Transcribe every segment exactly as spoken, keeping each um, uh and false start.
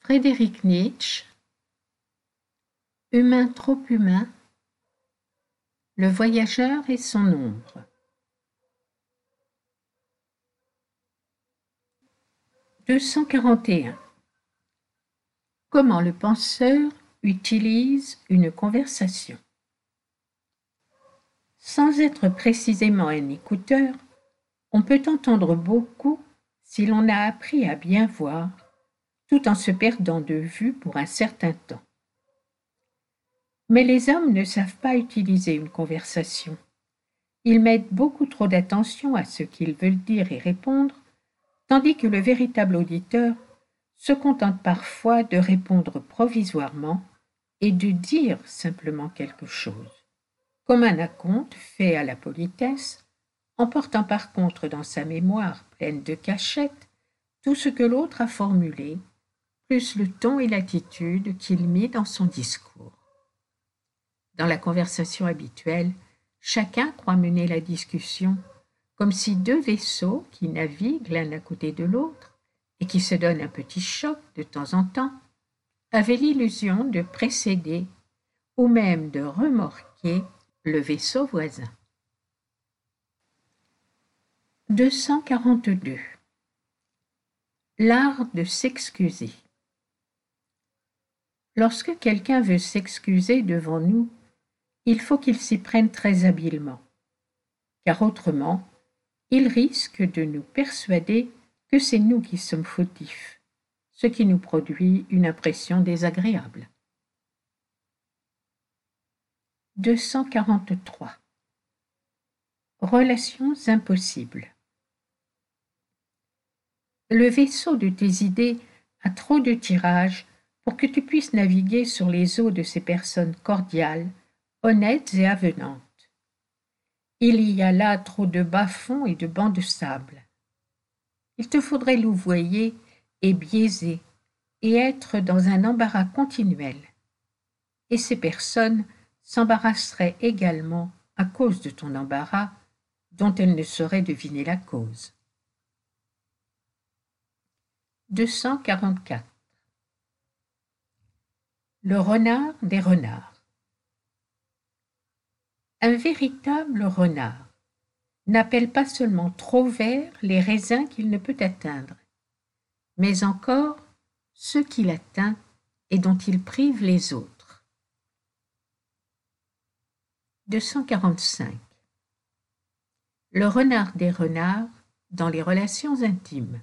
Friedrich Nietzsche, Humain trop humain, le voyageur et son ombre. deux cent quarante et un. Comment le penseur utilise une conversation. Sans être précisément un écouteur, on peut entendre beaucoup si l'on a appris à bien voir, tout en se perdant de vue pour un certain temps. Mais les hommes ne savent pas utiliser une conversation. Ils mettent beaucoup trop d'attention à ce qu'ils veulent dire et répondre, tandis que le véritable auditeur se contente parfois de répondre provisoirement et de dire simplement quelque chose, comme un acompte fait à la politesse, en portant par contre dans sa mémoire pleine de cachettes tout ce que l'autre a formulé, plus le ton et l'attitude qu'il mit dans son discours. Dans la conversation habituelle, chacun croit mener la discussion comme si deux vaisseaux qui naviguent l'un à côté de l'autre et qui se donnent un petit choc de temps en temps avaient l'illusion de précéder ou même de remorquer le vaisseau voisin. deux cent quarante-deux. L'art de s'excuser. Lorsque quelqu'un veut s'excuser devant nous, il faut qu'il s'y prenne très habilement, car autrement, il risque de nous persuader que c'est nous qui sommes fautifs, ce qui nous produit une impression désagréable. deux cent quarante-trois. Relations impossibles. Le vaisseau de tes idées a trop de tirage pour que tu puisses naviguer sur les eaux de ces personnes cordiales, honnêtes et avenantes. Il y a là trop de bas-fonds et de bancs de sable. Il te faudrait louvoyer et biaiser et être dans un embarras continuel. Et ces personnes s'embarrasseraient également à cause de ton embarras, dont elles ne sauraient deviner la cause. deux cent quarante-quatre. Le renard des renards. Un véritable renard n'appelle pas seulement trop vers les raisins qu'il ne peut atteindre, mais encore ceux qu'il atteint et dont il prive les autres. deux cent quarante-cinq. Le renard des renards dans les relations intimes.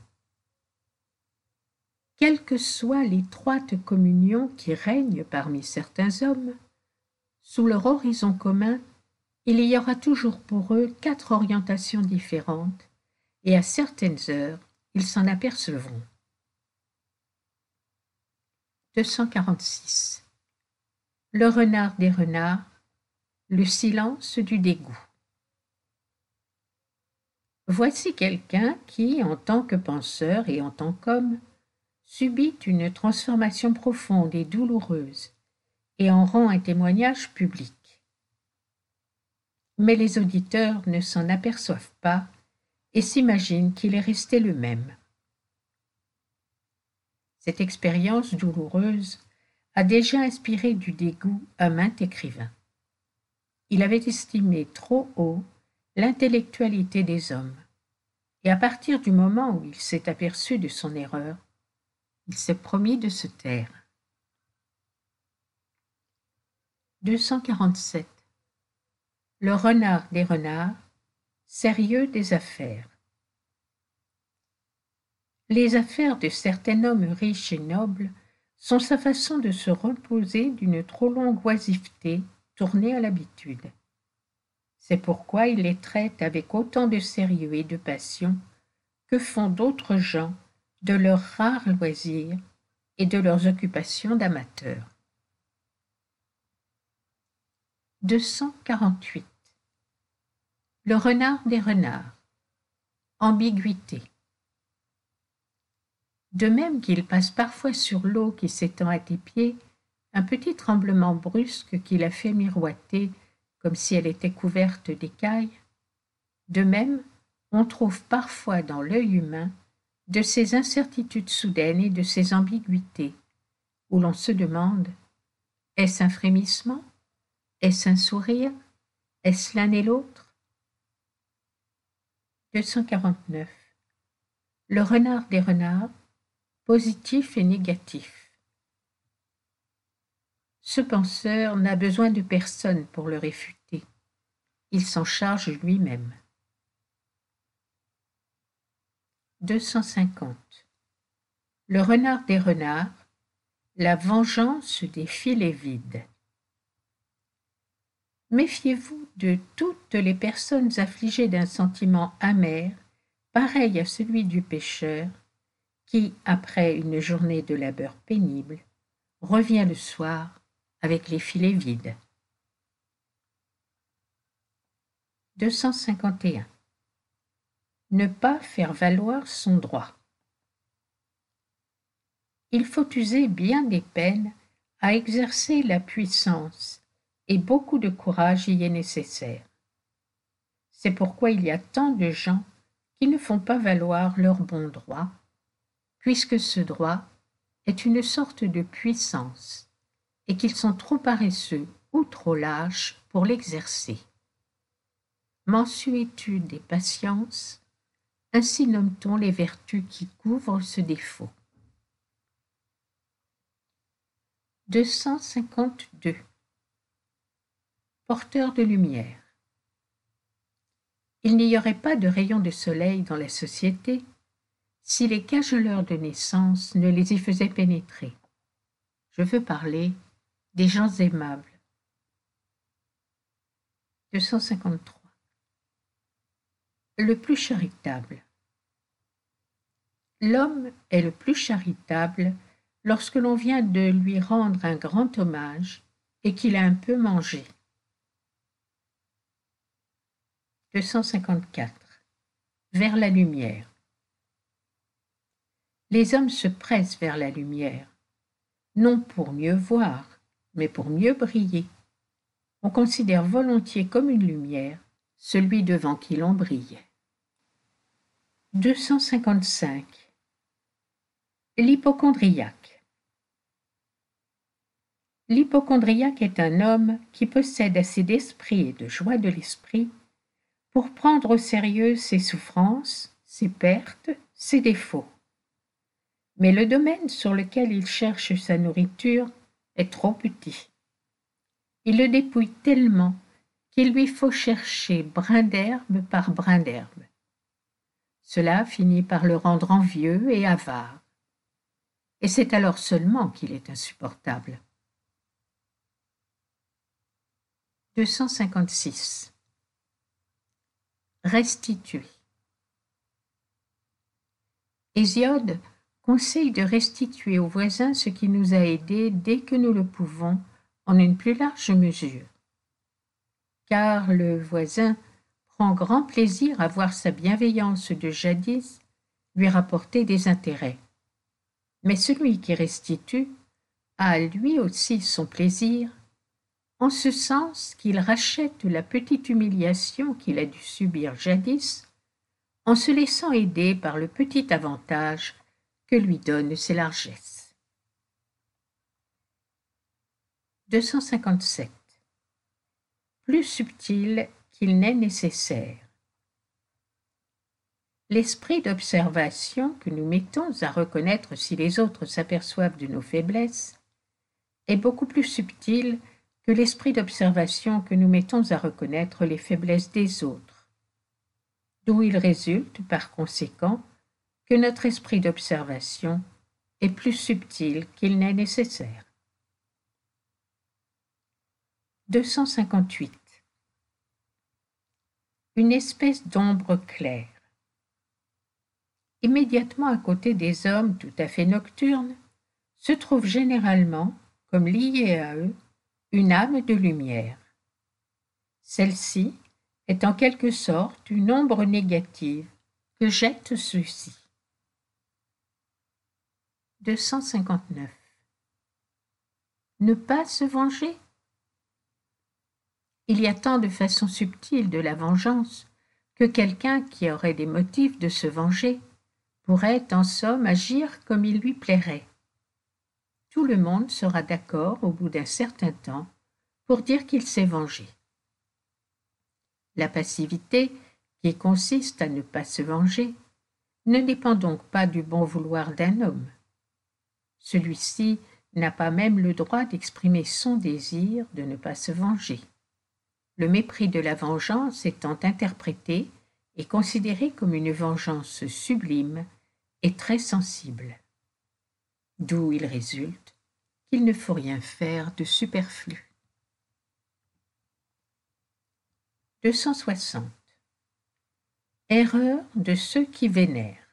Quelle que soit l'étroite communion qui règne parmi certains hommes, sous leur horizon commun, il y aura toujours pour eux quatre orientations différentes, et à certaines heures, ils s'en apercevront. deux cent quarante-six. Le renard des renards, le silence du dégoût. Voici quelqu'un qui, en tant que penseur et en tant qu'homme, subit une transformation profonde et douloureuse et en rend un témoignage public. Mais les auditeurs ne s'en aperçoivent pas et s'imaginent qu'il est resté le même. Cette expérience douloureuse a déjà inspiré du dégoût à maints écrivains. Il avait estimé trop haut l'intellectualité des hommes, et à partir du moment où il s'est aperçu de son erreur, il s'est promis de se taire. deux cent quarante-sept. Le renard des renards, sérieux des affaires. Les affaires de certains hommes riches et nobles sont sa façon de se reposer d'une trop longue oisiveté tournée à l'habitude. C'est pourquoi il les traite avec autant de sérieux et de passion que font d'autres gens de leurs rares loisirs et de leurs occupations d'amateurs. deux cent quarante-huit. Le renard des renards. Ambiguïté. De même qu'il passe parfois sur l'eau qui s'étend à tes pieds, un petit tremblement brusque qui la fait miroiter comme si elle était couverte d'écailles, de même on trouve parfois dans l'œil humain de ces incertitudes soudaines et de ces ambiguïtés où l'on se demande: est-ce un frémissement? Est-ce un sourire? Est-ce l'un et l'autre? deux cent quarante-neuf. Le renard des renards, positif et négatif. Ce penseur n'a besoin de personne pour le réfuter. Il s'en charge lui-même. deux cent cinquante. Le renard des renards, la vengeance des filets vides. Méfiez-vous de toutes les personnes affligées d'un sentiment amer, pareil à celui du pêcheur, qui, après une journée de labeur pénible, revient le soir avec les filets vides. deux cent cinquante et un. Ne pas faire valoir son droit. Il faut user bien des peines à exercer la puissance, et beaucoup de courage y est nécessaire. C'est pourquoi il y a tant de gens qui ne font pas valoir leur bon droit, puisque ce droit est une sorte de puissance, et qu'ils sont trop paresseux ou trop lâches pour l'exercer. Mansuétude et patience, ainsi nomme-t-on les vertus qui couvrent ce défaut. deux cent cinquante-deux. Porteur de lumière. Il n'y aurait pas de rayons de soleil dans la société si les cajoleurs de naissance ne les y faisaient pénétrer. Je veux parler des gens aimables. deux cent cinquante-trois. Le plus charitable. L'homme est le plus charitable lorsque l'on vient de lui rendre un grand hommage et qu'il a un peu mangé. deux cent cinquante-quatre. Vers la lumière. Les hommes se pressent vers la lumière, non pour mieux voir, mais pour mieux briller. On considère volontiers comme une lumière celui devant qui l'on brille. deux cent cinquante-cinq. L'hypocondriaque. L'hypocondriaque est un homme qui possède assez d'esprit et de joie de l'esprit pour prendre au sérieux ses souffrances, ses pertes, ses défauts. Mais le domaine sur lequel il cherche sa nourriture est trop petit. Il le dépouille tellement qu'il lui faut chercher brin d'herbe par brin d'herbe. Cela finit par le rendre envieux et avare. Et c'est alors seulement qu'il est insupportable. deux cent cinquante-six. Restituer. Hésiode conseille de restituer au voisin ce qui nous a aidés dès que nous le pouvons, en une plus large mesure. Car le voisin prend grand plaisir à voir sa bienveillance de jadis lui rapporter des intérêts. Mais celui qui restitue a lui aussi son plaisir, en ce sens qu'il rachète la petite humiliation qu'il a dû subir jadis, en se laissant aider par le petit avantage que lui donnent ses largesses. deux cent cinquante-sept. Plus subtil qu'il n'est nécessaire. L'esprit d'observation que nous mettons à reconnaître si les autres s'aperçoivent de nos faiblesses est beaucoup plus subtil que l'esprit d'observation que nous mettons à reconnaître les faiblesses des autres, d'où il résulte par conséquent que notre esprit d'observation est plus subtil qu'il n'est nécessaire. deux cent cinquante-huit. Une espèce d'ombre claire. Immédiatement à côté des hommes tout à fait nocturnes, se trouve généralement, comme liée à eux, une âme de lumière. Celle-ci est en quelque sorte une ombre négative que jettent ceux-ci. deux cent cinquante-neuf. Ne pas se venger. Il y a tant de façons subtiles de la vengeance que quelqu'un qui aurait des motifs de se venger pourrait en somme agir comme il lui plairait. tout le monde sera d'accord au bout d'un certain temps pour dire qu'il s'est vengé. La passivité, qui consiste à ne pas se venger, ne dépend donc pas du bon vouloir d'un homme. Celui-ci n'a pas même le droit d'exprimer son désir de ne pas se venger. Le mépris de la vengeance étant interprété et considéré comme une vengeance sublime et très sensible. D'où il résulte qu'il ne faut rien faire de superflu. deux cent soixante. Erreur de ceux qui vénèrent.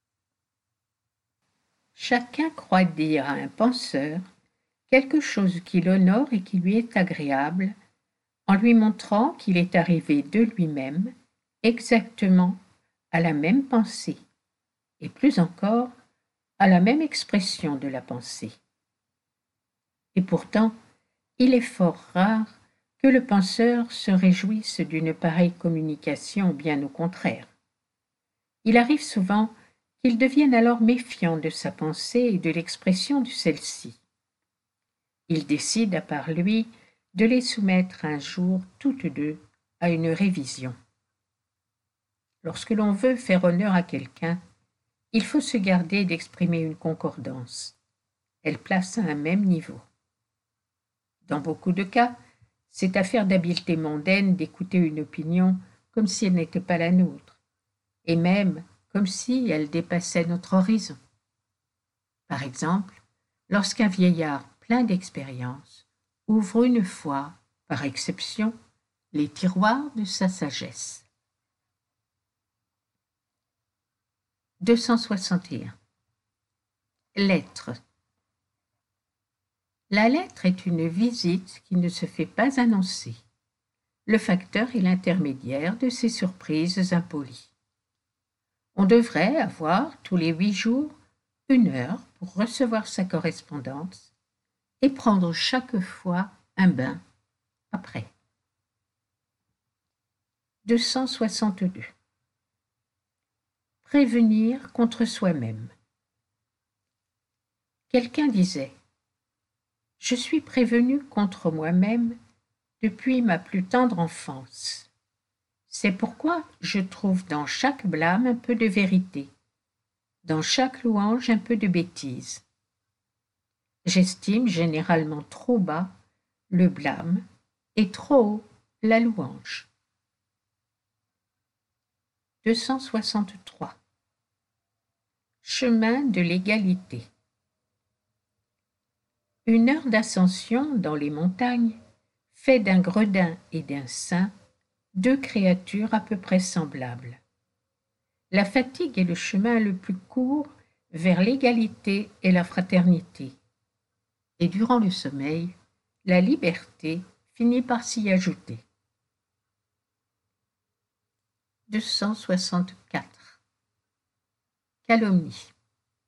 Chacun croit dire à un penseur quelque chose qui l'honore et qui lui est agréable, en lui montrant qu'il est arrivé de lui-même exactement à la même pensée, et plus encore à la même expression de la pensée. Et pourtant, il est fort rare que le penseur se réjouisse d'une pareille communication, bien au contraire. Il arrive souvent qu'il devienne alors méfiant de sa pensée et de l'expression de celle-ci. Il décide à part lui de les soumettre un jour toutes deux à une révision. Lorsque l'on veut faire honneur à quelqu'un, il faut se garder d'exprimer une concordance. Elle place à un même niveau. Dans beaucoup de cas, c'est affaire d'habileté mondaine d'écouter une opinion comme si elle n'était pas la nôtre, et même comme si elle dépassait notre horizon. Par exemple, lorsqu'un vieillard plein d'expérience ouvre une fois, par exception, les tiroirs de sa sagesse. deux cent soixante et un. Lettre. La lettre est une visite qui ne se fait pas annoncer. Le facteur est l'intermédiaire de ces surprises impolies. On devrait avoir tous les huit jours une heure pour recevoir sa correspondance et prendre chaque fois un bain après. deux cent soixante-deux. Prévenir contre soi-même. Quelqu'un disait « Je suis prévenu contre moi-même depuis ma plus tendre enfance. C'est pourquoi je trouve dans chaque blâme un peu de vérité, dans chaque louange un peu de bêtise. J'estime généralement trop bas le blâme et trop haut la louange. » deux cent soixante-trois. Chemin de l'égalité. Une heure d'ascension dans les montagnes fait d'un gredin et d'un saint deux créatures à peu près semblables. La fatigue est le chemin le plus court vers l'égalité et la fraternité. Et durant le sommeil, la liberté finit par s'y ajouter. deux cent soixante-quatre. Calomnie.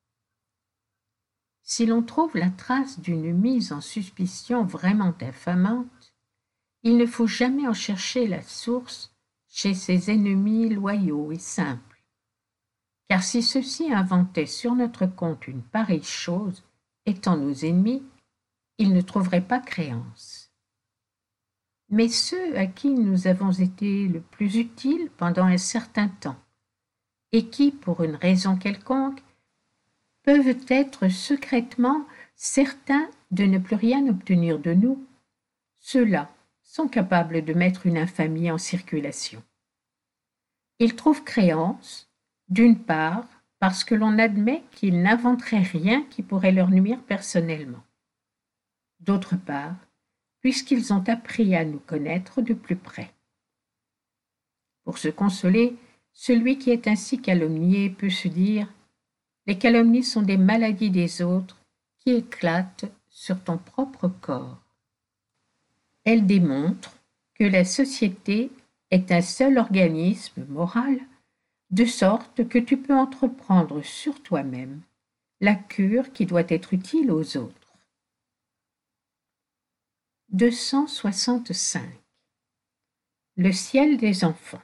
Si l'on trouve la trace d'une mise en suspicion vraiment infamante, il ne faut jamais en chercher la source chez ses ennemis loyaux et simples. Car si ceux-ci inventaient sur notre compte une pareille chose, étant nos ennemis, ils ne trouveraient pas créance. Mais ceux à qui nous avons été le plus utiles pendant un certain temps, et qui, pour une raison quelconque, peuvent être secrètement certains de ne plus rien obtenir de nous, ceux-là sont capables de mettre une infamie en circulation. Ils trouvent créance, d'une part, parce que l'on admet qu'ils n'inventeraient rien qui pourrait leur nuire personnellement. D'autre part, puisqu'ils ont appris à nous connaître de plus près. Pour se consoler, celui qui est ainsi calomnié peut se dire « Les calomnies sont des maladies des autres qui éclatent sur ton propre corps. » Elles démontrent que la société est un seul organisme moral, de sorte que tu peux entreprendre sur toi-même la cure qui doit être utile aux autres. deux cent soixante-cinq. Le ciel des enfants.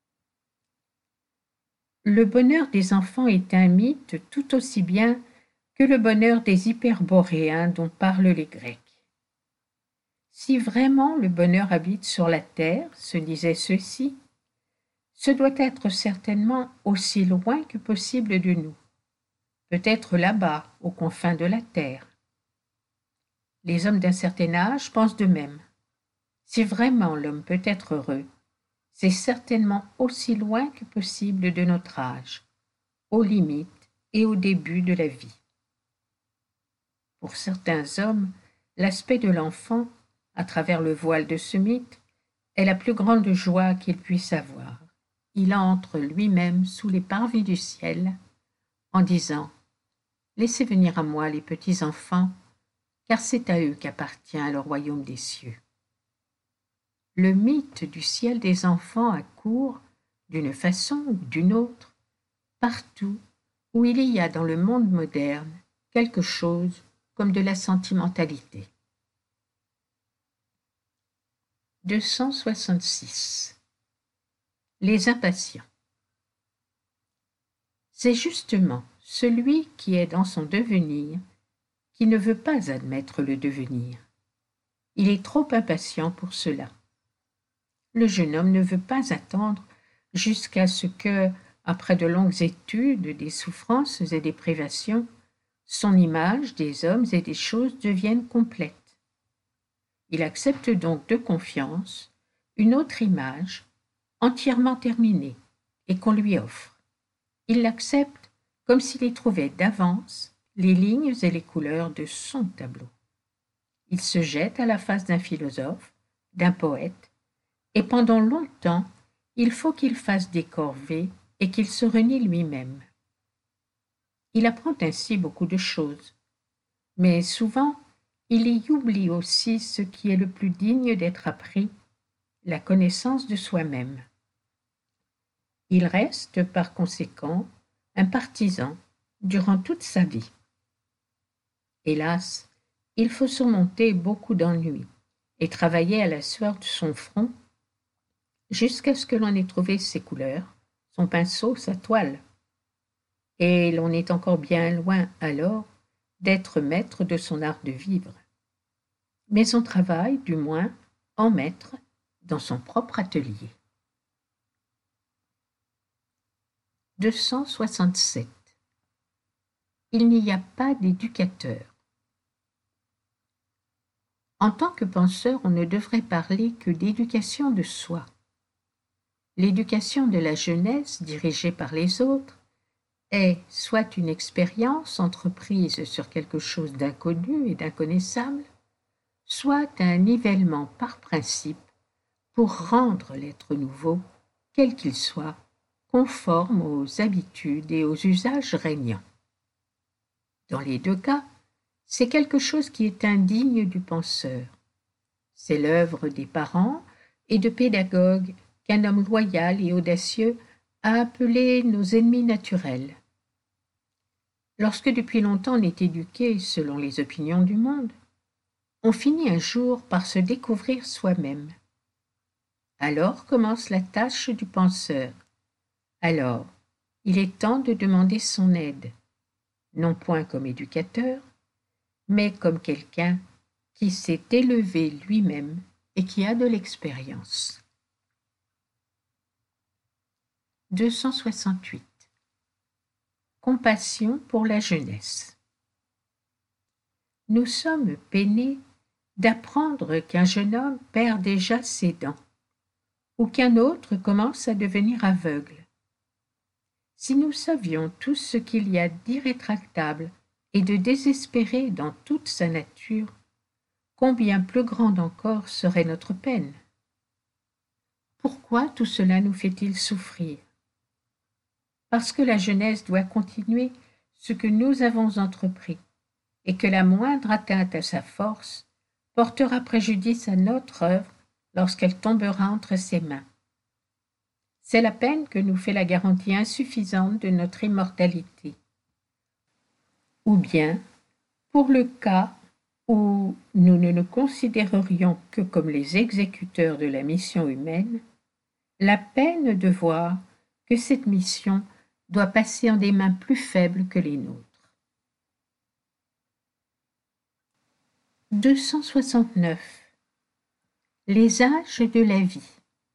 Le bonheur des enfants est un mythe tout aussi bien que le bonheur des hyperboréens dont parlent les Grecs. Si vraiment le bonheur habite sur la terre, se disait ceux-ci, ce doit être certainement aussi loin que possible de nous, peut-être là-bas, aux confins de la terre. Les hommes d'un certain âge pensent de même. Si vraiment l'homme peut être heureux, c'est certainement aussi loin que possible de notre âge, aux limites et au début de la vie. Pour certains hommes, l'aspect de l'enfant, à travers le voile de ce mythe, est la plus grande joie qu'il puisse avoir. Il entre lui-même sous les parvis du ciel en disant « Laissez venir à moi les petits enfants, car c'est à eux qu'appartient le royaume des cieux. » Le mythe du ciel des enfants accourt, d'une façon ou d'une autre, partout où il y a dans le monde moderne quelque chose comme de la sentimentalité. deux cent soixante-six. Les impatients. C'est justement celui qui est dans son devenir qui ne veut pas admettre le devenir. Il est trop impatient pour cela. Le jeune homme ne veut pas attendre jusqu'à ce que, après de longues études, des souffrances et des privations, son image des hommes et des choses devienne complète. Il accepte donc de confiance une autre image entièrement terminée et qu'on lui offre. Il l'accepte comme s'il y trouvait d'avance les lignes et les couleurs de son tableau. Il se jette à la face d'un philosophe, d'un poète, et pendant longtemps, il faut qu'il fasse des corvées et qu'il se renie lui-même. Il apprend ainsi beaucoup de choses, mais souvent, il y oublie aussi ce qui est le plus digne d'être appris, la connaissance de soi-même. Il reste, par conséquent, un partisan durant toute sa vie. Hélas, il faut surmonter beaucoup d'ennuis et travailler à la sueur de son front jusqu'à ce que l'on ait trouvé ses couleurs, son pinceau, sa toile. Et l'on est encore bien loin alors d'être maître de son art de vivre. Mais on travaille, du moins, en maître dans son propre atelier. deux cent soixante-sept. Il n'y a pas d'éducateur. En tant que penseur, on ne devrait parler que d'éducation de soi. L'éducation de la jeunesse, dirigée par les autres, est soit une expérience entreprise sur quelque chose d'inconnu et d'inconnaissable, soit un nivellement par principe pour rendre l'être nouveau, quel qu'il soit, conforme aux habitudes et aux usages régnants. Dans les deux cas, c'est quelque chose qui est indigne du penseur. C'est l'œuvre des parents et de pédagogues qu'un homme loyal et audacieux a appelés nos ennemis naturels. Lorsque depuis longtemps on est éduqué selon les opinions du monde, on finit un jour par se découvrir soi-même. Alors commence la tâche du penseur. Alors, il est temps de demander son aide, non point comme éducateur, mais comme quelqu'un qui s'est élevé lui-même et qui a de l'expérience. deux cent soixante-huit. Compassion pour la jeunesse. Nous sommes peinés d'apprendre qu'un jeune homme perd déjà ses dents, ou qu'un autre commence à devenir aveugle. Si nous savions tout ce qu'il y a d'irrétractable et de désespéré dans toute sa nature, combien plus grande encore serait notre peine. Pourquoi tout cela nous fait-il souffrir? Parce que la jeunesse doit continuer ce que nous avons entrepris, et que la moindre atteinte à sa force portera préjudice à notre œuvre lorsqu'elle tombera entre ses mains. C'est la peine que nous fait la garantie insuffisante de notre immortalité. Ou bien, pour le cas où nous ne nous considérerions que comme les exécuteurs de la mission humaine, la peine de voir que cette mission doit passer en des mains plus faibles que les nôtres. deux cent soixante-neuf. Les âges de la vie.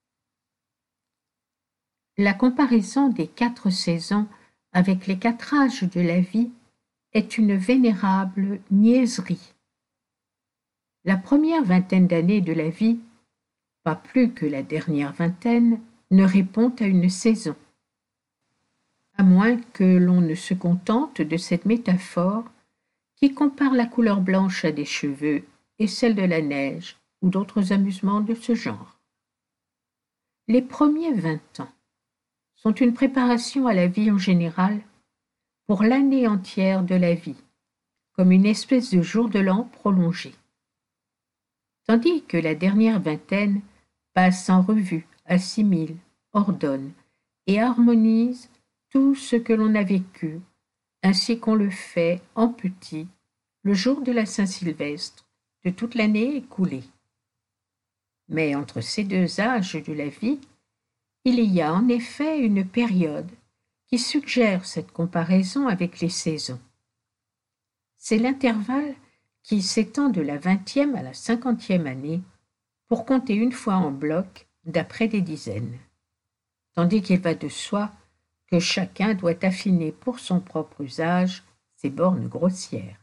La comparaison des quatre saisons avec les quatre âges de la vie est une vénérable niaiserie. La première vingtaine d'années de la vie, pas plus que la dernière vingtaine, ne répond à une saison. À moins que l'on ne se contente de cette métaphore qui compare la couleur blanche à des cheveux et celle de la neige ou d'autres amusements de ce genre. Les premiers vingt ans sont une préparation à la vie en général pour l'année entière de la vie, comme une espèce de jour de l'an prolongé. Tandis que la dernière vingtaine passe en revue, assimile, ordonne et harmonise tout ce que l'on a vécu, ainsi qu'on le fait en petit le jour de la Saint-Sylvestre de toute l'année écoulée. Mais entre ces deux âges de la vie, il y a en effet une période qui suggère cette comparaison avec les saisons. C'est l'intervalle qui s'étend de la vingtième à la cinquantième année pour compter une fois en bloc d'après des dizaines, tandis qu'il va de soi que chacun doit affiner pour son propre usage ses bornes grossières.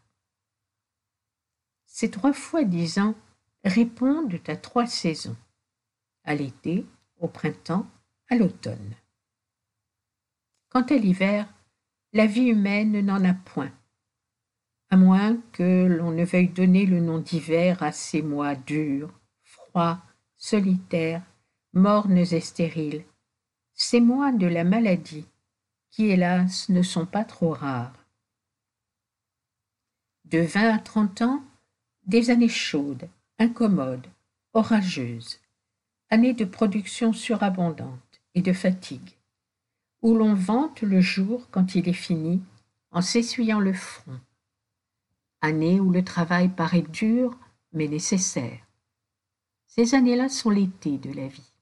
Ces trois fois dix ans répondent à trois saisons, à l'été, au printemps, à l'automne. Quant à l'hiver, la vie humaine n'en a point, à moins que l'on ne veuille donner le nom d'hiver à ces mois durs, froids, solitaires, mornes et stériles, ces mois de la maladie, qui hélas ne sont pas trop rares. De vingt à trente ans, des années chaudes, incommodes, orageuses, années de production surabondante et de fatigue, où l'on vante le jour quand il est fini en s'essuyant le front, années où le travail paraît dur mais nécessaire. Ces années-là sont l'été de la vie.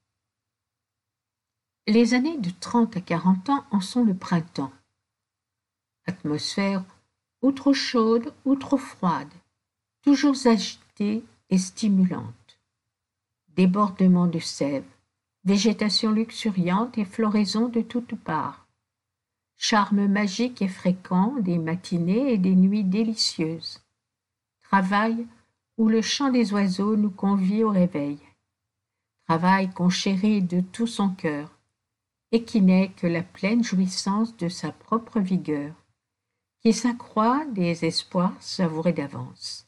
Les années de trente à quarante ans en sont le printemps. Atmosphère ou trop chaude ou trop froide, toujours agitée et stimulante. Débordement de sève, végétation luxuriante et floraison de toutes parts. Charme magique et fréquent des matinées et des nuits délicieuses. Travail où le chant des oiseaux nous convie au réveil. Travail qu'on chérit de tout son cœur et qui n'est que la pleine jouissance de sa propre vigueur, qui s'accroît des espoirs savourés d'avance.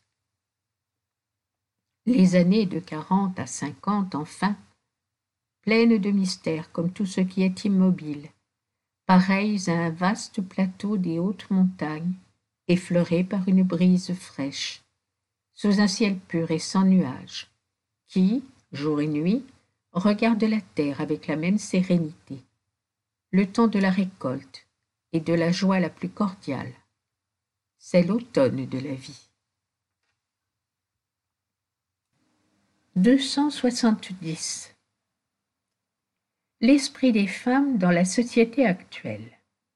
Les années de quarante à cinquante, enfin, pleines de mystères comme tout ce qui est immobile, pareilles à un vaste plateau des hautes montagnes, effleuré par une brise fraîche, sous un ciel pur et sans nuages, qui, jour et nuit, regarde la terre avec la même sérénité, le temps de la récolte et de la joie la plus cordiale. C'est l'automne de la vie. deux cent soixante-dix. L'esprit des femmes dans la société actuelle.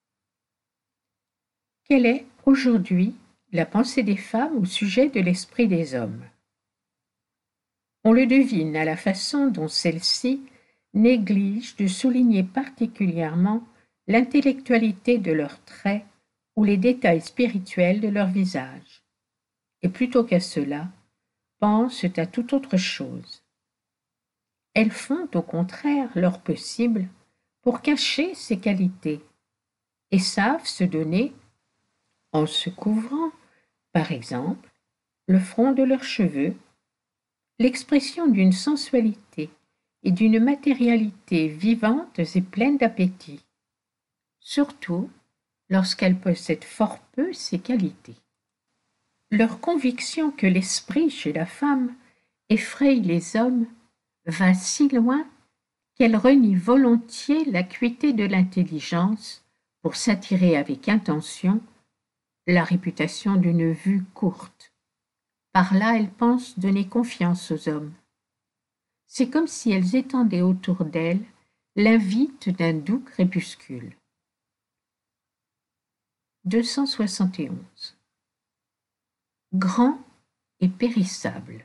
Quelle est, aujourd'hui, la pensée des femmes au sujet de l'esprit des hommes? On le devine à la façon dont celles-ci négligent de souligner particulièrement l'intellectualité de leurs traits ou les détails spirituels de leur visage, et plutôt qu'à cela, pensent à toute autre chose. Elles font au contraire leur possible pour cacher ces qualités et savent se donner, en se couvrant, par exemple, le front de leurs cheveux, l'expression d'une sensualité et d'une matérialité vivantes et pleines d'appétit, surtout lorsqu'elles possèdent fort peu ces qualités. Leur conviction que l'esprit chez la femme effraie les hommes va si loin qu'elle renie volontiers l'acuité de l'intelligence pour s'attirer avec intention la réputation d'une vue courte. Par là, elles pensent donner confiance aux hommes. C'est comme si elles étendaient autour d'elles l'invite d'un doux crépuscule. deux cent soixante et onze. Grand et périssable.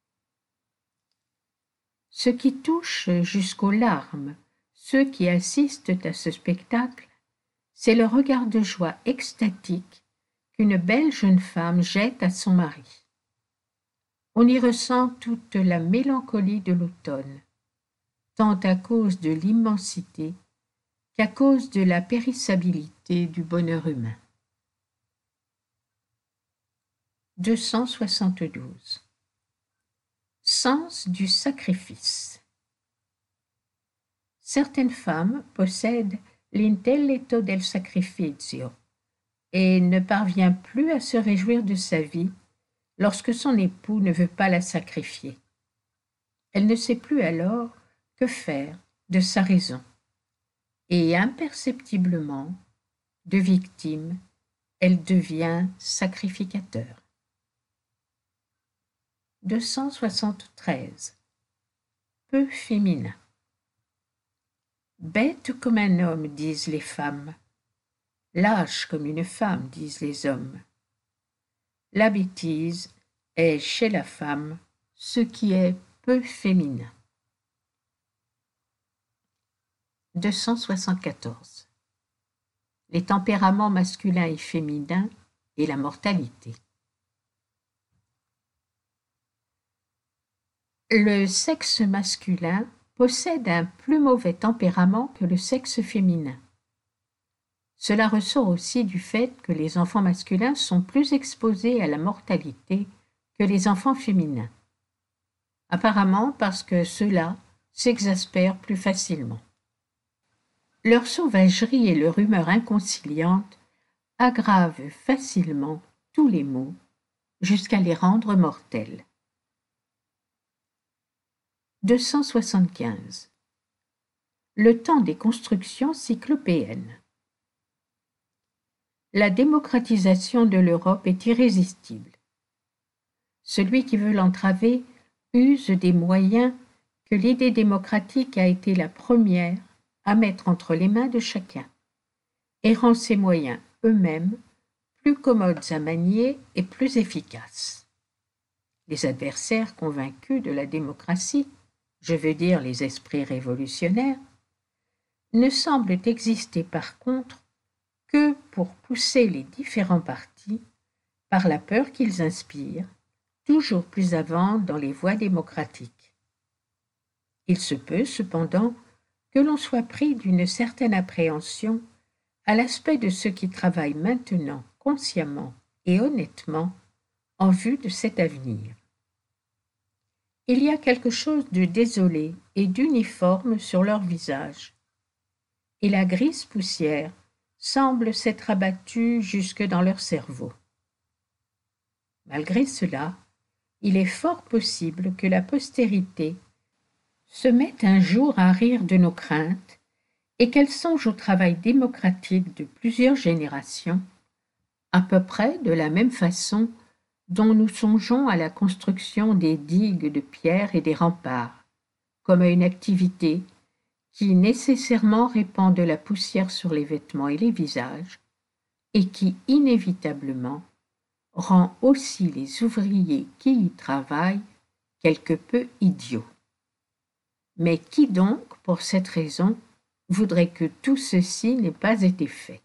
Ce qui touche jusqu'aux larmes ceux qui assistent à ce spectacle, c'est le regard de joie extatique qu'une belle jeune femme jette à son mari. On y ressent toute la mélancolie de l'automne, tant à cause de l'immensité qu'à cause de la périssabilité du bonheur humain. deux cent soixante-douze. Sens du sacrifice. Certaines femmes possèdent l'intelletto del sacrificio et ne parvient plus à se réjouir de sa vie lorsque son époux ne veut pas la sacrifier. Elle ne sait plus alors que faire de sa raison. Et imperceptiblement, de victime, elle devient sacrificateur. deux cent soixante-treize. Peu féminin. Bête comme un homme, disent les femmes. Lâche comme une femme, disent les hommes. La bêtise est chez la femme ce qui est peu féminin. deux cent soixante-quatorze. Les tempéraments masculins et féminins et la mortalité. Le sexe masculin possède un plus mauvais tempérament que le sexe féminin. Cela ressort aussi du fait que les enfants masculins sont plus exposés à la mortalité que les enfants féminins. Apparemment parce que ceux-là s'exaspèrent plus facilement. Leur sauvagerie et leur humeur inconciliante aggravent facilement tous les maux jusqu'à les rendre mortels. deux cent soixante-quinze. Le temps des constructions cyclopéennes. La démocratisation de l'Europe est irrésistible. Celui qui veut l'entraver use des moyens que l'idée démocratique a été la première à mettre entre les mains de chacun, et rend ces moyens eux-mêmes plus commodes à manier et plus efficaces. Les adversaires convaincus de la démocratie, je veux dire les esprits révolutionnaires, ne semblent exister par contre que pour pousser les différents partis, par la peur qu'ils inspirent, toujours plus avant dans les voies démocratiques. Il se peut cependant que l'on soit pris d'une certaine appréhension à l'aspect de ceux qui travaillent maintenant consciemment et honnêtement en vue de cet avenir. Il y a quelque chose de désolé et d'uniforme sur leur visage, et la grise poussière semble s'être abattue jusque dans leur cerveau. Malgré cela, il est fort possible que la postérité se mette un jour à rire de nos craintes et qu'elle songe au travail démocratique de plusieurs générations, à peu près de la même façon dont nous songeons à la construction des digues de pierre et des remparts, comme à une activité qui nécessairement répand de la poussière sur les vêtements et les visages, et qui inévitablement rend aussi les ouvriers qui y travaillent quelque peu idiots. Mais qui donc, pour cette raison, voudrait que tout ceci n'ait pas été fait?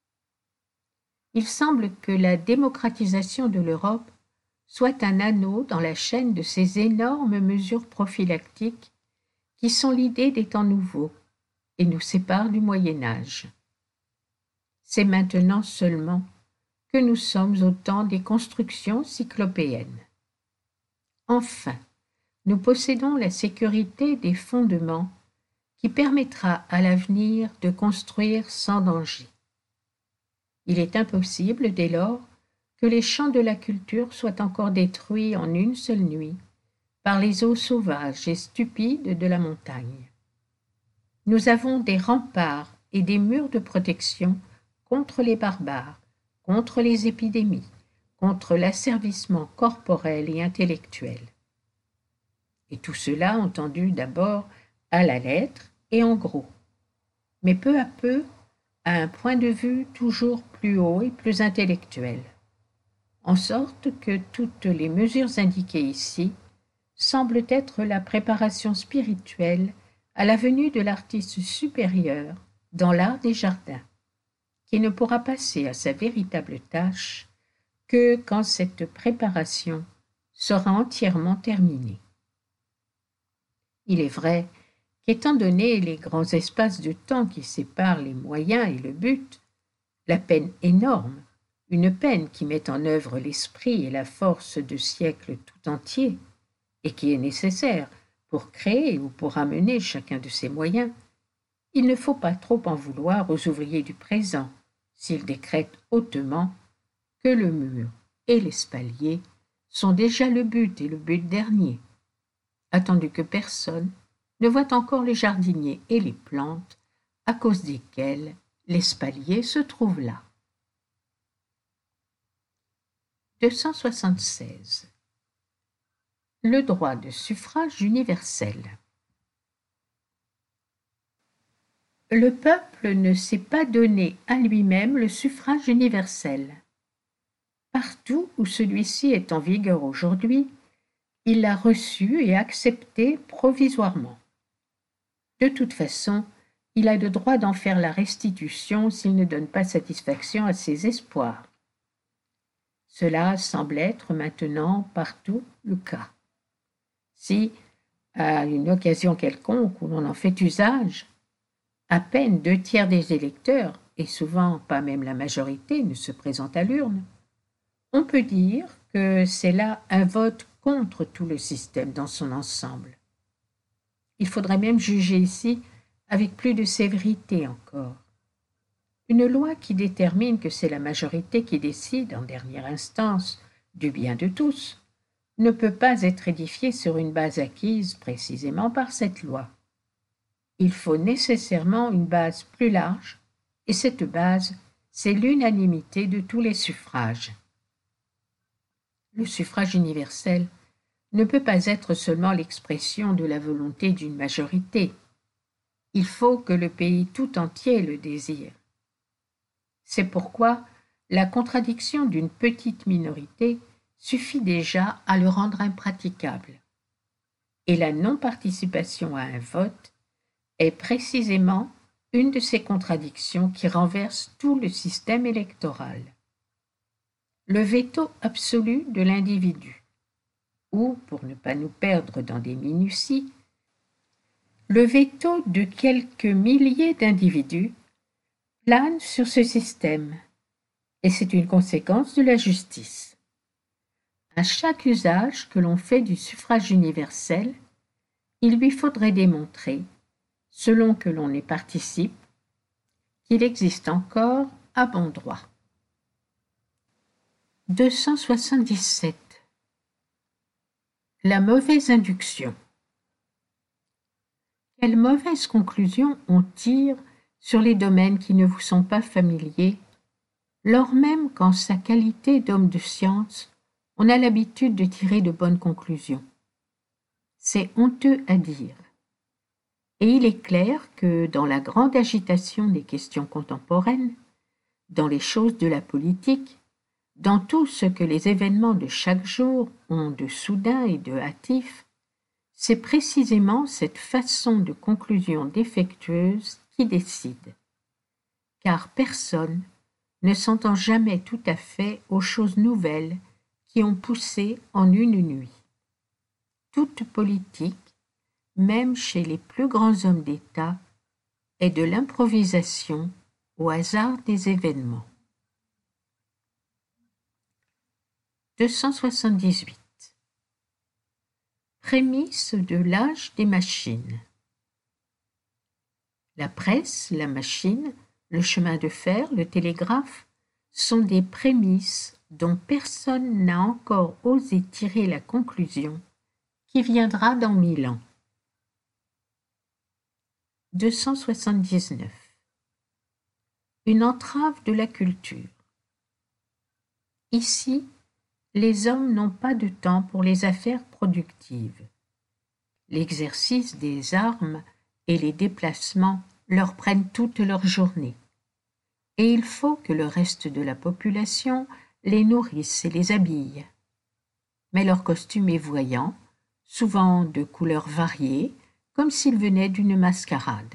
Il semble que la démocratisation de l'Europe soit un anneau dans la chaîne de ces énormes mesures prophylactiques qui sont l'idée des temps nouveaux et nous séparent du Moyen Âge. C'est maintenant seulement que nous sommes au temps des constructions cyclopéennes. Enfin, nous possédons la sécurité des fondements qui permettra à l'avenir de construire sans danger. Il est impossible, dès lors, que les champs de la culture soient encore détruits en une seule nuit par les eaux sauvages et stupides de la montagne. Nous avons des remparts et des murs de protection contre les barbares, contre les épidémies, contre l'asservissement corporel et intellectuel. Et tout cela entendu d'abord à la lettre et en gros, mais peu à peu à un point de vue toujours plus haut et plus intellectuel. en sorte que toutes les mesures indiquées ici semblent être la préparation spirituelle à la venue de l'artiste supérieur dans l'art des jardins, qui ne pourra passer à sa véritable tâche que quand cette préparation sera entièrement terminée. Il est vrai qu'étant donné les grands espaces de temps qui séparent les moyens et le but, la peine énorme, une peine qui met en œuvre l'esprit et la force de siècles tout entiers, et qui est nécessaire pour créer ou pour amener chacun de ces moyens, il ne faut pas trop en vouloir aux ouvriers du présent s'ils décrètent hautement que le mur et l'espalier sont déjà le but et le but dernier, attendu que personne ne voit encore les jardiniers et les plantes à cause desquelles l'espalier se trouve là. deux cent soixante-seize. Le droit de suffrage universel. Le peuple ne s'est pas donné à lui-même le suffrage universel. Partout où celui-ci est en vigueur aujourd'hui, il l'a reçu et accepté provisoirement. De toute façon, il a le droit d'en faire la restitution s'il ne donne pas satisfaction à ses espoirs. Cela semble être maintenant partout le cas. Si, à une occasion quelconque où l'on en fait usage, à peine deux tiers des électeurs, et souvent pas même la majorité, ne se présentent à l'urne, on peut dire que c'est là un vote contre tout le système dans son ensemble. Il faudrait même juger ici avec plus de sévérité encore. Une loi qui détermine que c'est la majorité qui décide, en dernière instance, du bien de tous, ne peut pas être édifiée sur une base acquise précisément par cette loi. Il faut nécessairement une base plus large, et cette base, c'est l'unanimité de tous les suffrages. Le suffrage universel ne peut pas être seulement l'expression de la volonté d'une majorité. Il faut que le pays tout entier le désire. C'est pourquoi la contradiction d'une petite minorité suffit déjà à le rendre impraticable. Et la non-participation à un vote est précisément une de ces contradictions qui renversent tout le système électoral. Le veto absolu de l'individu, ou, pour ne pas nous perdre dans des minuties, le veto de quelques milliers d'individus plane sur ce système, et c'est une conséquence de la justice. À chaque usage que l'on fait du suffrage universel, il lui faudrait démontrer, selon que l'on y participe, qu'il existe encore à bon droit. deux cent soixante-dix-sept. La mauvaise induction. Quelle mauvaise conclusion on tire sur les domaines qui ne vous sont pas familiers, lors même qu'en sa qualité d'homme de science, on a l'habitude de tirer de bonnes conclusions. C'est honteux à dire. Et il est clair que dans la grande agitation des questions contemporaines, dans les choses de la politique, dans tout ce que les événements de chaque jour ont de soudain et de hâtif, c'est précisément cette façon de conclusion défectueuse qui décide. Car personne ne s'entend jamais tout à fait aux choses nouvelles qui ont poussé en une nuit. Toute politique, même chez les plus grands hommes d'État, est de l'improvisation au hasard des événements. deux cent soixante-dix-huit. Prémisse de l'âge des machines. La presse, la machine, le chemin de fer, le télégraphe sont des prémices dont personne n'a encore osé tirer la conclusion qui viendra dans mille ans. deux cent soixante-dix-neuf. Une entrave de la culture. Ici, les hommes n'ont pas de temps pour les affaires productives. L'exercice des armes et les déplacements leur prennent toute leur journée. Et il faut que le reste de la population les nourrissent et les habillent. Mais leur costume est voyant, souvent de couleurs variées, comme s'ils venaient d'une mascarade.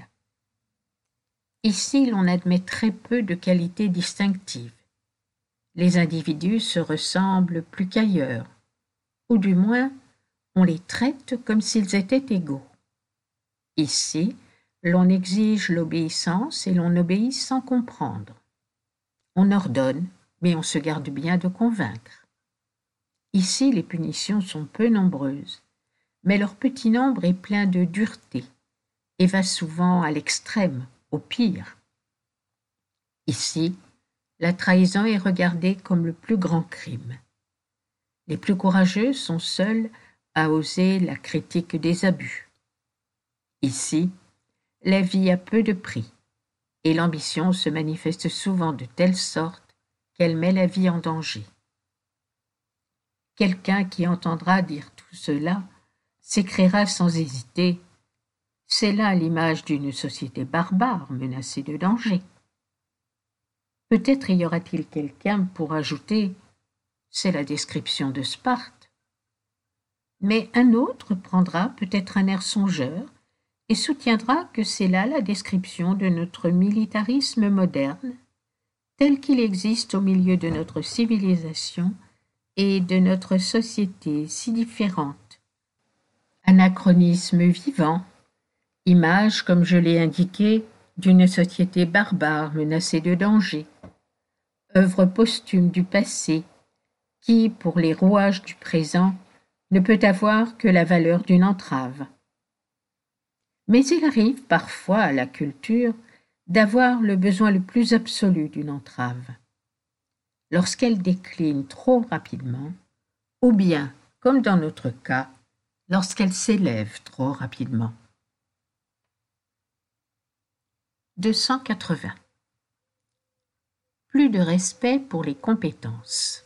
Ici, l'on admet très peu de qualités distinctives. Les individus se ressemblent plus qu'ailleurs, ou du moins, on les traite comme s'ils étaient égaux. Ici, l'on exige l'obéissance et l'on obéit sans comprendre. On ordonne, mais on se garde bien de convaincre. Ici, les punitions sont peu nombreuses, mais leur petit nombre est plein de dureté et va souvent à l'extrême, au pire. Ici, la trahison est regardée comme le plus grand crime. Les plus courageux sont seuls à oser la critique des abus. Ici, la vie a peu de prix, et l'ambition se manifeste souvent de telle sorte qu'elle met la vie en danger. Quelqu'un qui entendra dire tout cela s'écriera sans hésiter « C'est là l'image d'une société barbare menacée de danger ». Peut-être y aura-t-il quelqu'un pour ajouter « C'est la description de Sparte ». Mais un autre prendra peut-être un air songeur et soutiendra que c'est là la description de notre militarisme moderne, tel qu'il existe au milieu de notre civilisation et de notre société si différente. Anachronisme vivant, image, comme je l'ai indiqué, d'une société barbare menacée de danger, œuvre posthume du passé, qui, pour les rouages du présent, ne peut avoir que la valeur d'une entrave. Mais il arrive parfois à la culture d'avoir le besoin le plus absolu d'une entrave. Lorsqu'elle décline trop rapidement, ou bien, comme dans notre cas, lorsqu'elle s'élève trop rapidement. deux cent quatre-vingts. Plus de respect pour les compétences.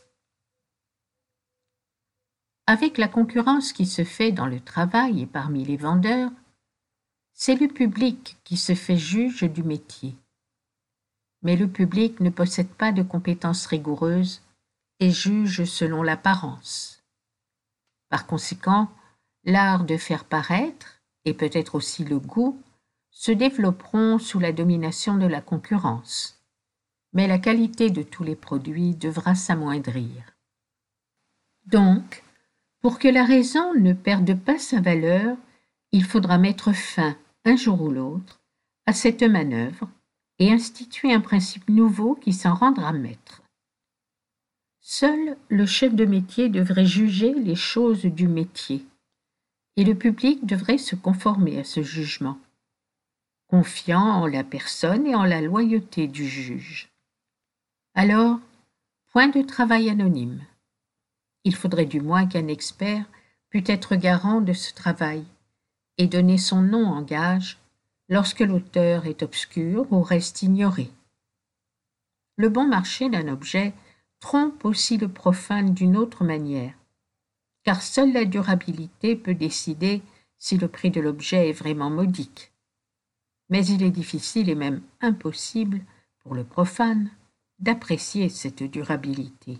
Avec la concurrence qui se fait dans le travail et parmi les vendeurs, c'est le public qui se fait juge du métier. Mais le public ne possède pas de compétences rigoureuses et juge selon l'apparence. Par conséquent, l'art de faire paraître, et peut-être aussi le goût, se développeront sous la domination de la concurrence. Mais la qualité de tous les produits devra s'amoindrir. Donc, pour que la raison ne perde pas sa valeur, il faudra mettre fin, un jour ou l'autre, à cette manœuvre et instituer un principe nouveau qui s'en rendra maître. Seul le chef de métier devrait juger les choses du métier, et le public devrait se conformer à ce jugement, confiant en la personne et en la loyauté du juge. Alors, point de travail anonyme. Il faudrait du moins qu'un expert pût être garant de ce travail et donner son nom en gage lorsque l'auteur est obscur ou reste ignoré. Le bon marché d'un objet trompe aussi le profane d'une autre manière, car seule la durabilité peut décider si le prix de l'objet est vraiment modique. Mais il est difficile et même impossible pour le profane d'apprécier cette durabilité.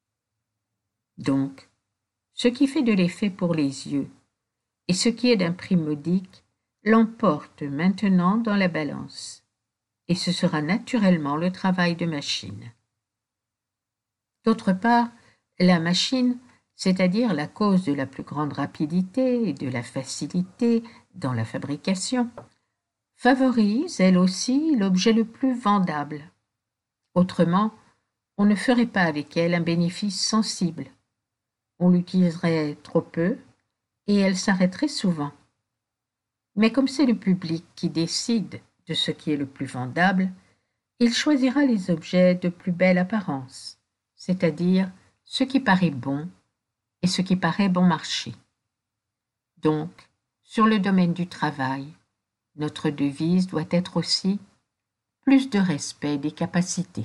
Donc, ce qui fait de l'effet pour les yeux et ce qui est d'un prix modique l'emporte maintenant dans la balance, et ce sera naturellement le travail de machine. D'autre part, la machine, c'est-à-dire la cause de la plus grande rapidité et de la facilité dans la fabrication, favorise, elle aussi, l'objet le plus vendable. Autrement, on ne ferait pas avec elle un bénéfice sensible. On l'utiliserait trop peu et elle s'arrêterait souvent. Mais comme c'est le public qui décide de ce qui est le plus vendable, il choisira les objets de plus belle apparence, c'est-à-dire ce qui paraît bon et ce qui paraît bon marché. Donc, sur le domaine du travail, notre devise doit être aussi plus de respect des capacités.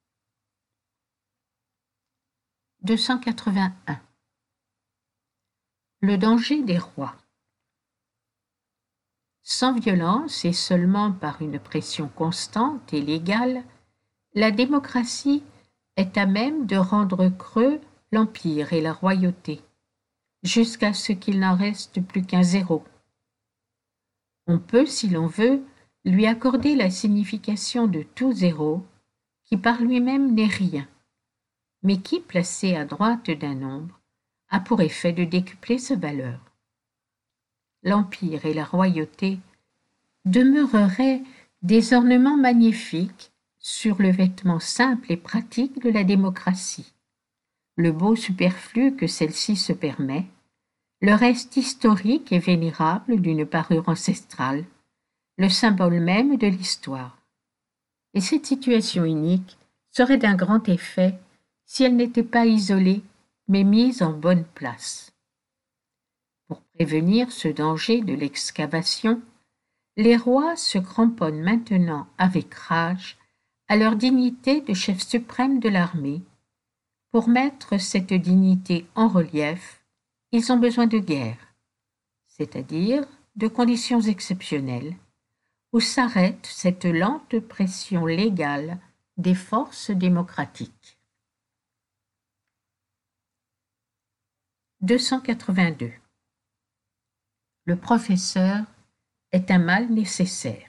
deux cent quatre-vingt-un. Le danger des rois. Sans violence et seulement par une pression constante et légale, la démocratie est à même de rendre creux l'empire et la royauté, jusqu'à ce qu'il n'en reste plus qu'un zéro. On peut, si l'on veut, lui accorder la signification de tout zéro, qui par lui-même n'est rien, mais qui, placé à droite d'un nombre, a pour effet de décupler sa valeur. L'empire et la royauté demeureraient des ornements magnifiques sur le vêtement simple et pratique de la démocratie, le beau superflu que celle-ci se permet, le reste historique et vénérable d'une parure ancestrale, le symbole même de l'histoire. Et cette situation unique serait d'un grand effet si elle n'était pas isolée, mais mise en bonne place. Pour prévenir ce danger de l'excavation, les rois se cramponnent maintenant avec rage à leur dignité de chef suprême de l'armée. Pour mettre cette dignité en relief, ils ont besoin de guerre, c'est-à-dire de conditions exceptionnelles, où s'arrête cette lente pression légale des forces démocratiques. deux cent quatre-vingt-deux. Le professeur est un mal nécessaire.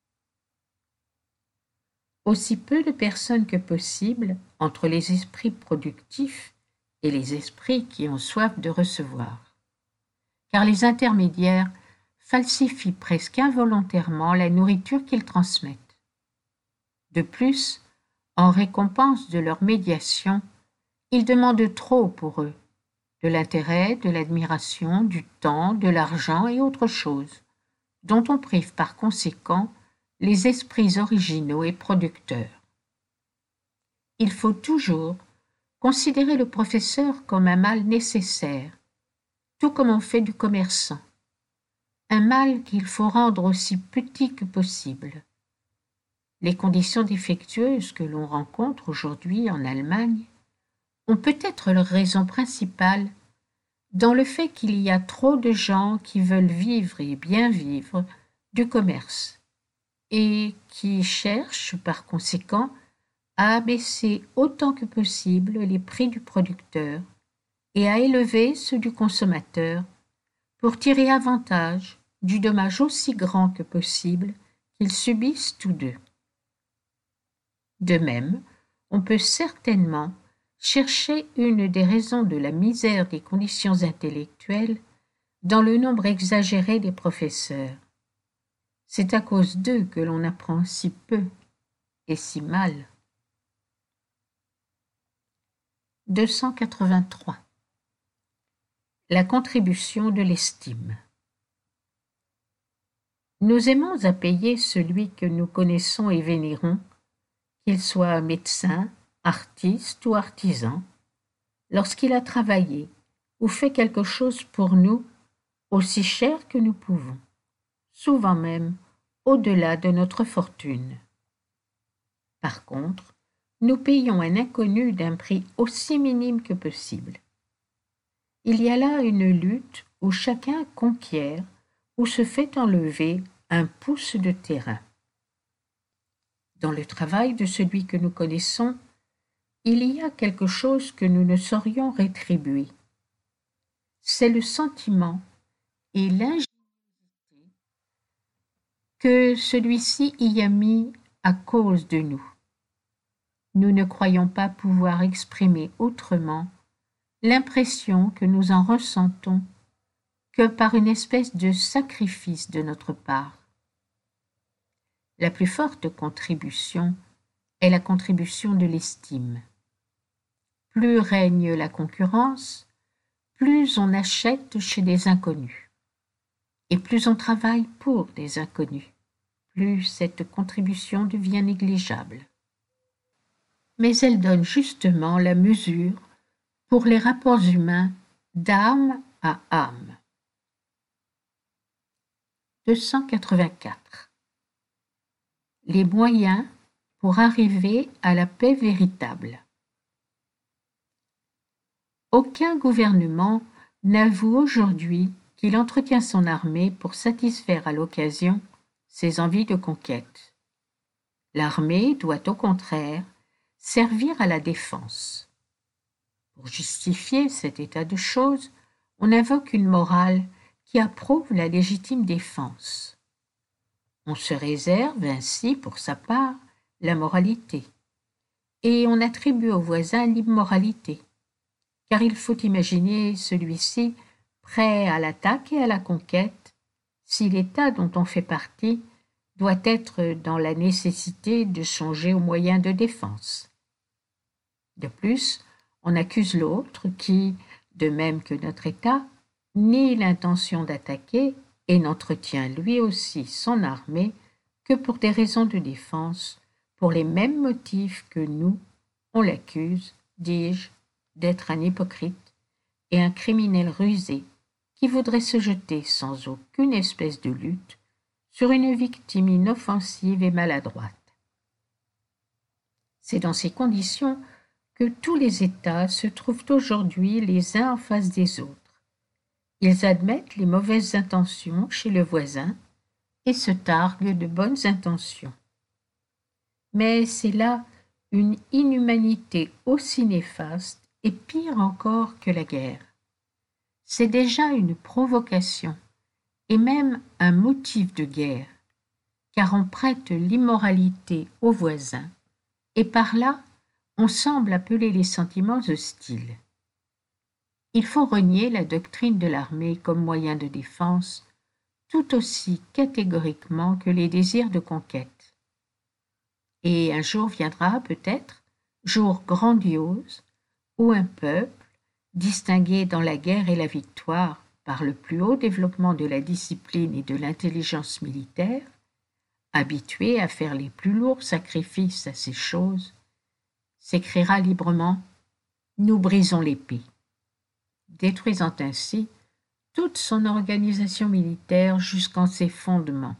Aussi peu de personnes que possible entre les esprits productifs et les esprits qui ont soif de recevoir, car les intermédiaires falsifient presque involontairement la nourriture qu'ils transmettent. De plus, en récompense de leur médiation, ils demandent trop pour eux, de l'intérêt, de l'admiration, du temps, de l'argent et autres choses, dont on prive par conséquent les esprits originaux et producteurs. Il faut toujours considérer le professeur comme un mal nécessaire, tout comme on fait du commerçant, un mal qu'il faut rendre aussi petit que possible. Les conditions défectueuses que l'on rencontre aujourd'hui en Allemagne ont peut-être leur raison principale dans le fait qu'il y a trop de gens qui veulent vivre et bien vivre du commerce et qui cherchent par conséquent à abaisser autant que possible les prix du producteur et à élever ceux du consommateur pour tirer avantage du dommage aussi grand que possible qu'ils subissent tous deux. De même, on peut certainement chercher une des raisons de la misère des conditions intellectuelles dans le nombre exagéré des professeurs. C'est à cause d'eux que l'on apprend si peu et si mal. deux cent quatre-vingt-trois. La contribution de l'estime. Nous aimons à payer celui que nous connaissons et vénérons, qu'il soit médecin, artiste ou artisan, lorsqu'il a travaillé ou fait quelque chose pour nous aussi cher que nous pouvons, souvent même au-delà de notre fortune. Par contre, nous payons un inconnu d'un prix aussi minime que possible. Il y a là une lutte où chacun conquiert ou se fait enlever un pouce de terrain. Dans le travail de celui que nous connaissons, il y a quelque chose que nous ne saurions rétribuer. C'est le sentiment et l'ingéniosité que celui-ci y a mis à cause de nous. Nous ne croyons pas pouvoir exprimer autrement l'impression que nous en ressentons que par une espèce de sacrifice de notre part. La plus forte contribution est la contribution de l'estime. Plus règne la concurrence, plus on achète chez des inconnus. Et plus on travaille pour des inconnus, plus cette contribution devient négligeable. Mais elle donne justement la mesure pour les rapports humains d'âme à âme. deux cent quatre-vingt-quatre. Les moyens pour arriver à la paix véritable. Aucun gouvernement n'avoue aujourd'hui qu'il entretient son armée pour satisfaire à l'occasion ses envies de conquête. L'armée doit au contraire servir à la défense. Pour justifier cet état de choses, on invoque une morale qui approuve la légitime défense. On se réserve ainsi, pour sa part, la moralité, et on attribue au voisin l'immoralité, car il faut imaginer celui-ci prêt à l'attaque et à la conquête, si l'État dont on fait partie doit être dans la nécessité de songer aux moyens de défense. De plus, on accuse l'autre qui, de même que notre État, nie l'intention d'attaquer et n'entretient lui aussi son armée que pour des raisons de défense, pour les mêmes motifs que nous, on l'accuse, dis-je, d'être un hypocrite et un criminel rusé qui voudrait se jeter sans aucune espèce de lutte sur une victime inoffensive et maladroite. C'est dans ces conditions que tous les États se trouvent aujourd'hui les uns en face des autres. Ils admettent les mauvaises intentions chez le voisin et se targuent de bonnes intentions. Mais c'est là une inhumanité aussi néfaste et pire encore que la guerre. C'est déjà une provocation et même un motif de guerre, car on prête l'immoralité au voisin et par là on semble appeler les sentiments hostiles. Il faut renier la doctrine de l'armée comme moyen de défense tout aussi catégoriquement que les désirs de conquête. Et un jour viendra peut-être, jour grandiose, où un peuple, distingué dans la guerre et la victoire par le plus haut développement de la discipline et de l'intelligence militaire, habitué à faire les plus lourds sacrifices à ces choses, s'écriera librement « Nous brisons l'épée », détruisant ainsi toute son organisation militaire jusqu'en ses fondements.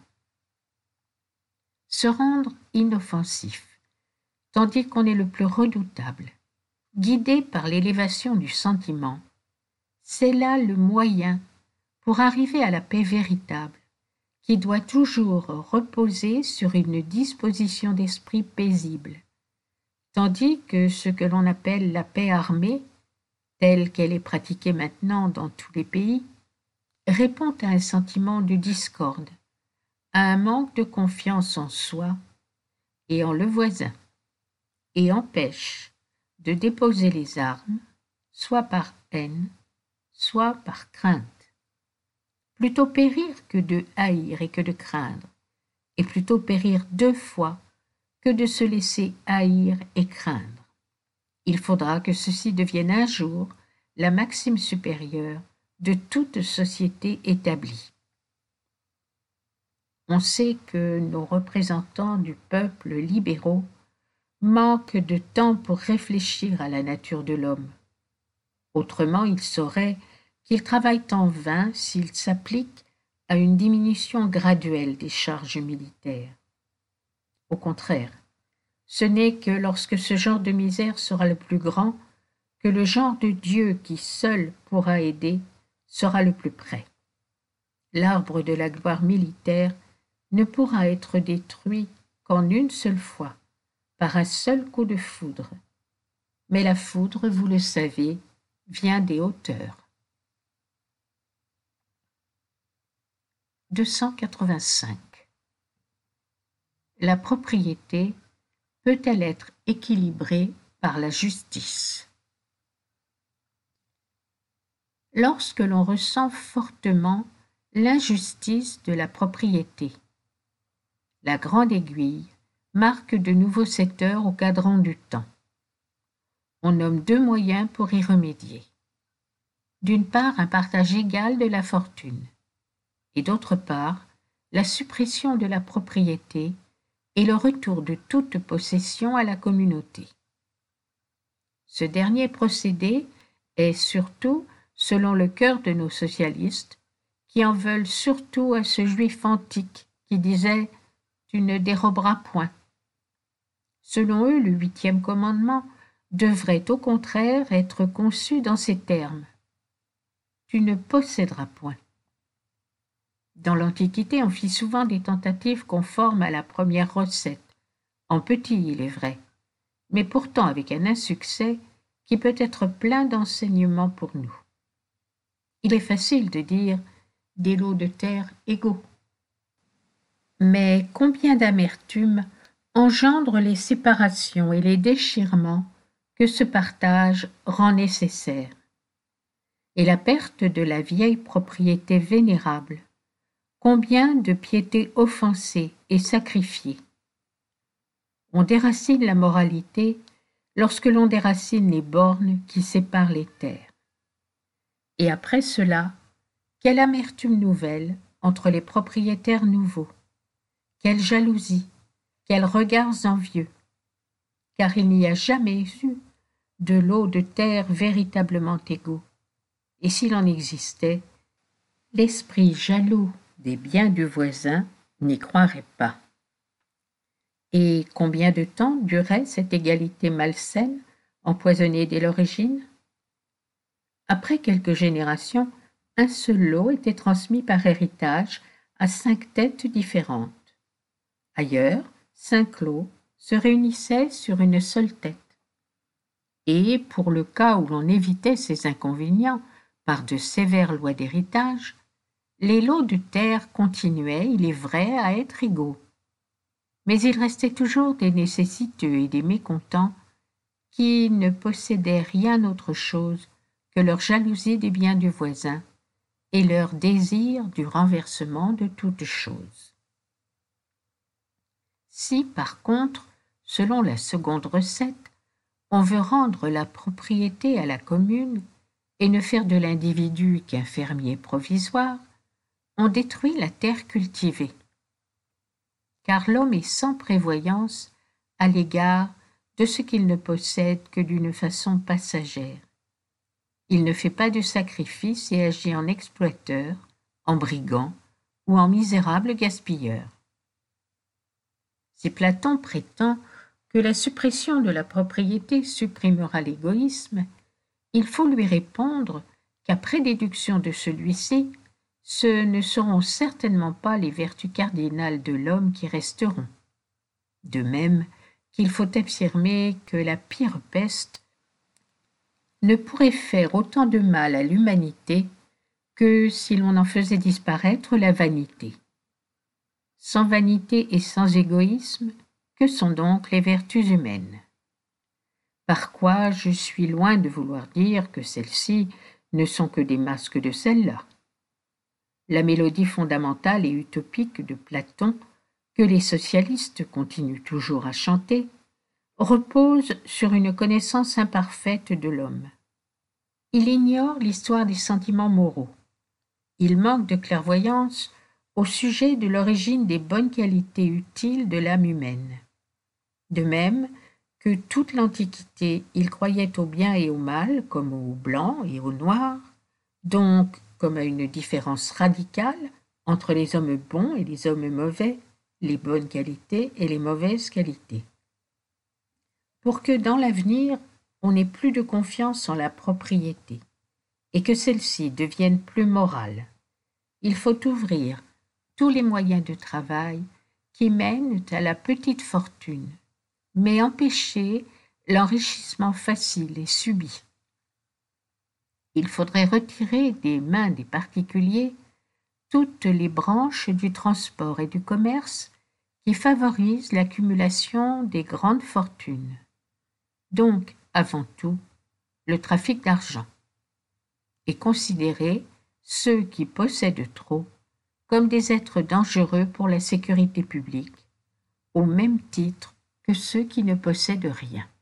Se rendre inoffensif, tandis qu'on est le plus redoutable, guidé par l'élévation du sentiment, c'est là le moyen pour arriver à la paix véritable, qui doit toujours reposer sur une disposition d'esprit paisible, tandis que ce que l'on appelle la paix armée, telle qu'elle est pratiquée maintenant dans tous les pays, répond à un sentiment de discorde, à un manque de confiance en soi et en le voisin, et empêche de déposer les armes, soit par haine, soit par crainte. Plutôt périr que de haïr et que de craindre, et plutôt périr deux fois que de se laisser haïr et craindre. Il faudra que ceci devienne un jour la maxime supérieure de toute société établie. On sait que nos représentants du peuple libéraux manquent de temps pour réfléchir à la nature de l'homme. Autrement, ils sauraient qu'ils travaillent en vain s'ils s'appliquent à une diminution graduelle des charges militaires. Au contraire, ce n'est que lorsque ce genre de misère sera le plus grand que le genre de Dieu qui seul pourra aider sera le plus près. L'arbre de la gloire militaire ne pourra être détruit qu'en une seule fois, par un seul coup de foudre. Mais la foudre, vous le savez, vient des hauteurs. deux cent quatre-vingt-cinq. La propriété peut-elle être équilibrée par la justice? Lorsque l'on ressent fortement l'injustice de la propriété, la grande aiguille marque de nouveau cette heure au cadran du temps. On nomme deux moyens pour y remédier. D'une part, un partage égal de la fortune, et d'autre part, la suppression de la propriété et le retour de toute possession à la communauté. Ce dernier procédé est surtout selon le cœur de nos socialistes, qui en veulent surtout à ce juif antique qui disait « Tu ne déroberas point ». Selon eux, le huitième commandement devrait au contraire être conçu dans ces termes. Tu ne posséderas point. Dans l'Antiquité, on fit souvent des tentatives conformes à la première recette, en petit il est vrai, mais pourtant avec un insuccès qui peut être plein d'enseignements pour nous. Il est facile de dire des lots de terre égaux. Mais combien d'amertume engendrent les séparations et les déchirements que ce partage rend nécessaire. Et la perte de la vieille propriété vénérable, combien de piétés offensées et sacrifiées. On déracine la moralité lorsque l'on déracine les bornes qui séparent les terres. Et après cela, quelle amertume nouvelle entre les propriétaires nouveaux, quelle jalousie, quels regards envieux, car il n'y a jamais eu de lots de terre véritablement égaux, et s'il en existait, l'esprit jaloux des biens du voisin n'y croirait pas. Et combien de temps durait cette égalité malsaine, empoisonnée dès l'origine? Après quelques générations, un seul lot était transmis par héritage à cinq têtes différentes. Ailleurs, cinq lots se réunissaient sur une seule tête. Et pour le cas où l'on évitait ces inconvénients par de sévères lois d'héritage, les lots de terre continuaient, il est vrai, à être égaux. Mais il restait toujours des nécessiteux et des mécontents qui ne possédaient rien autre chose que leur jalousie des biens du voisin et leur désir du renversement de toutes choses. Si, par contre, selon la seconde recette, on veut rendre la propriété à la commune et ne faire de l'individu qu'un fermier provisoire, on détruit la terre cultivée. Car l'homme est sans prévoyance à l'égard de ce qu'il ne possède que d'une façon passagère. Il ne fait pas de sacrifice et agit en exploiteur, en brigand ou en misérable gaspilleur. Si Platon prétend que la suppression de la propriété supprimera l'égoïsme, il faut lui répondre qu'après déduction de celui-ci, ce ne seront certainement pas les vertus cardinales de l'homme qui resteront. De même qu'il faut affirmer que la pire peste ne pourrait faire autant de mal à l'humanité que si l'on en faisait disparaître la vanité. Sans vanité et sans égoïsme, que sont donc les vertus humaines? Par quoi je suis loin de vouloir dire que celles-ci ne sont que des masques de celles-là. La mélodie fondamentale et utopique de Platon, que les socialistes continuent toujours à chanter, repose sur une connaissance imparfaite de l'homme. Il ignore l'histoire des sentiments moraux. Il manque de clairvoyance au sujet de l'origine des bonnes qualités utiles de l'âme humaine. De même que toute l'Antiquité, il croyait au bien et au mal, comme au blanc et au noir, donc comme à une différence radicale entre les hommes bons et les hommes mauvais, les bonnes qualités et les mauvaises qualités. Pour que dans l'avenir, on n'ait plus de confiance en la propriété, et que celle-ci devienne plus morale, il faut ouvrir tous les moyens de travail qui mènent à la petite fortune, mais empêcher l'enrichissement facile et subit. Il faudrait retirer des mains des particuliers toutes les branches du transport et du commerce qui favorisent l'accumulation des grandes fortunes, donc avant tout le trafic d'argent, et considérer ceux qui possèdent trop comme des êtres dangereux pour la sécurité publique, au même titre que ceux qui ne possèdent rien.